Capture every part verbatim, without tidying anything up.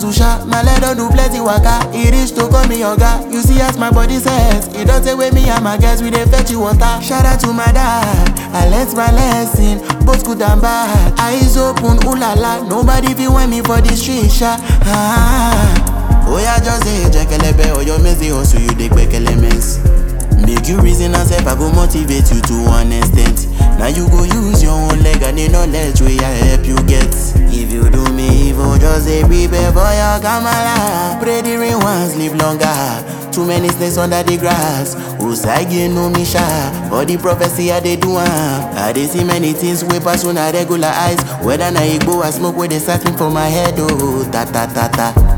hustle sha, my leg don do plenty waka. E reach to call me oga. You see as my body says, e don take away me and my guys, we dey fetch you water. Shout out to my dad, I learnt my lesson, both good and bad. Eyes open, ooh la la, nobody fit want me for the street sha. Ah. Oh yeah, just say jekelebe, or your messy hustle, you dey gbekele mess. Make you reason and self, I go motivate you to one extent. Now you go use your own leg and the knowledge where I help you get. If you do me evil, just say prepare for your kamala. Pray the rain once, live longer. Too many snakes under the grass. Usagi no me sha. For the prophecy I dey do am. I dey see many things way pass on a regular eyes. Whether na igbo or smoke where they searching for my head. Oh, ta ta ta ta.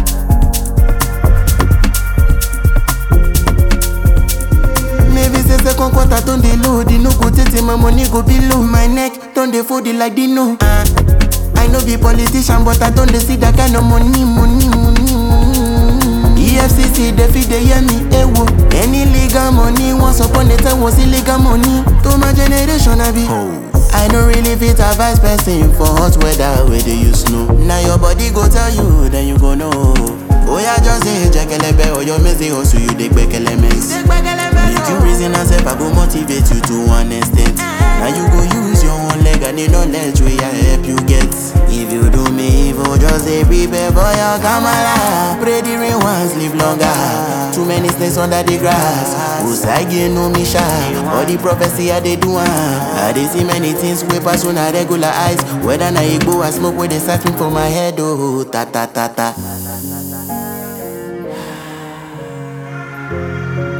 Second quarter turn dey low, the no go tete, my money go below. My neck turn dey fold it like Dino. Uh, I no be politician, but I don't dey see that kind of money, money, money, money. E F C C dey fit dey hear me, eh wo. Any legal money, once upon a time was illegal money. To my generation I be. Oh. I don't really fit advise person for hot weather where they use snow. Now your body go tell you, then you go know. Oh yeah, just say jekelebe or your messy hustle, you dey gbekele mess. Make you reason and self, I go motivate you to one extent. Now you go use your own leg and the knowledge where I help you get. If you do me evil, just say prepare for your kamala. Pray the rain once, live longer. Too many snakes under the grass. Usagi no me sha. All the prophecy I dey do am. I dey see many things way pass on a regular eyes. Whether na igbo or smoke where they searching for my head. Oh, ta ta ta ta.